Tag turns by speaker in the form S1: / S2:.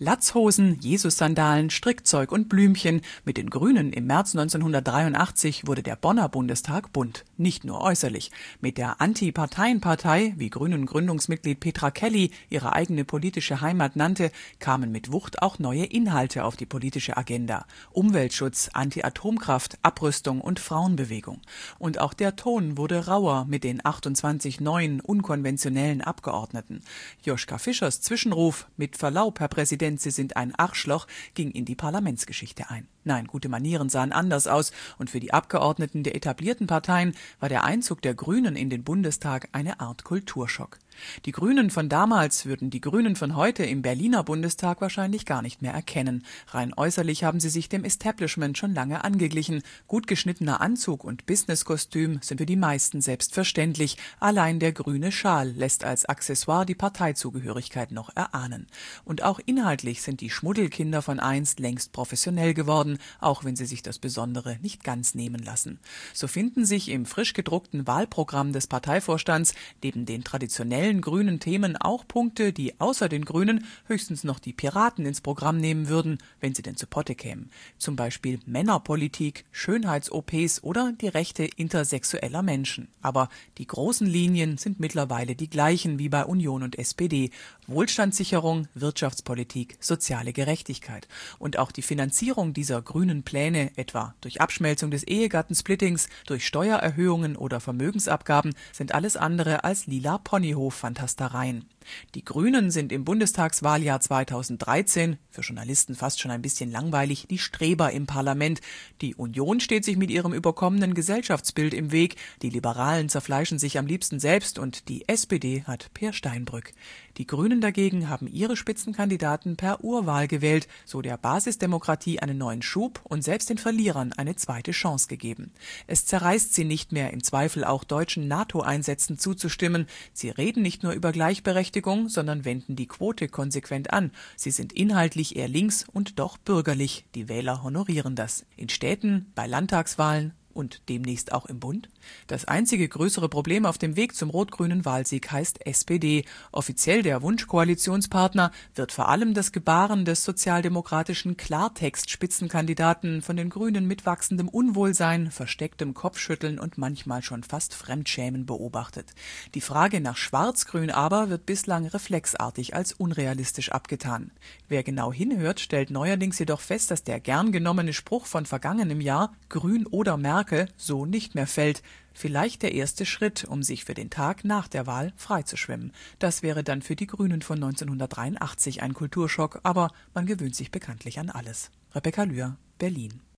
S1: Latzhosen, Jesus-Sandalen, Strickzeug und Blümchen. Mit den Grünen im März 1983 wurde der Bonner Bundestag bunt. Nicht nur äußerlich. Mit der Anti-Parteien-Partei, wie Grünen-Gründungsmitglied Petra Kelly ihre eigene politische Heimat nannte, kamen mit Wucht auch neue Inhalte auf die politische Agenda. Umweltschutz, Anti-Atomkraft, Abrüstung und Frauenbewegung. Und auch der Ton wurde rauer mit den 28 neuen, unkonventionellen Abgeordneten. Joschka Fischers Zwischenruf, mit Verlaub, Herr Präsident, Sie sind ein Arschloch, ging in die Parlamentsgeschichte ein. Nein, gute Manieren sahen anders aus und für die Abgeordneten der etablierten Parteien war der Einzug der Grünen in den Bundestag eine Art Kulturschock. Die Grünen von damals würden die Grünen von heute im Berliner Bundestag wahrscheinlich gar nicht mehr erkennen. Rein äußerlich haben sie sich dem Establishment schon lange angeglichen. Gut geschnittener Anzug und Businesskostüm sind für die meisten selbstverständlich. Allein der grüne Schal lässt als Accessoire die Parteizugehörigkeit noch erahnen. Und auch inhaltlich sind die Schmuddelkinder von einst längst professionell geworden, auch wenn sie sich das Besondere nicht ganz nehmen lassen. So finden sich im frisch gedruckten Wahlprogramm des Parteivorstands neben den traditionellen grünen Themen auch Punkte, die außer den Grünen höchstens noch die Piraten ins Programm nehmen würden, wenn sie denn zu Potte kämen. Zum Beispiel Männerpolitik, Schönheits-OPs oder die Rechte intersexueller Menschen. Aber die großen Linien sind mittlerweile die gleichen wie bei Union und SPD. Wohlstandssicherung, Wirtschaftspolitik, soziale Gerechtigkeit. Und auch die Finanzierung dieser grünen Pläne, etwa durch Abschmelzung des Ehegattensplittings, durch Steuererhöhungen oder Vermögensabgaben, sind alles andere als lila Ponyhof-Fantastereien. Die Grünen sind im Bundestagswahljahr 2013, für Journalisten fast schon ein bisschen langweilig, die Streber im Parlament. Die Union steht sich mit ihrem überkommenen Gesellschaftsbild im Weg, die Liberalen zerfleischen sich am liebsten selbst und die SPD hat Peer Steinbrück. Die Grünen dagegen haben ihre Spitzenkandidaten per Urwahl gewählt, so der Basisdemokratie einen neuen Schub und selbst den Verlierern eine zweite Chance gegeben. Es zerreißt sie nicht mehr, im Zweifel auch deutschen NATO-Einsätzen zuzustimmen. Sie reden nicht nur über Gleichberechtigung, sondern wenden die Quote konsequent an. Sie sind inhaltlich eher links und doch bürgerlich. Die Wähler honorieren das. In Städten, bei Landtagswahlen und demnächst auch im Bund? Das einzige größere Problem auf dem Weg zum rot-grünen Wahlsieg heißt SPD. Offiziell der Wunschkoalitionspartner wird vor allem das Gebaren des sozialdemokratischen Klartext-Spitzenkandidaten von den Grünen mit wachsendem Unwohlsein, verstecktem Kopfschütteln und manchmal schon fast Fremdschämen beobachtet. Die Frage nach Schwarz-Grün aber wird bislang reflexartig als unrealistisch abgetan. Wer genau hinhört, stellt neuerdings jedoch fest, dass der gern genommene Spruch von vergangenem Jahr, Grün oder Merkel, so nicht mehr fällt. Vielleicht der erste Schritt, um sich für den Tag nach der Wahl freizuschwimmen. Das wäre dann für die Grünen von 1983 ein Kulturschock, aber man gewöhnt sich bekanntlich an alles. Rebecca Lühr, Berlin.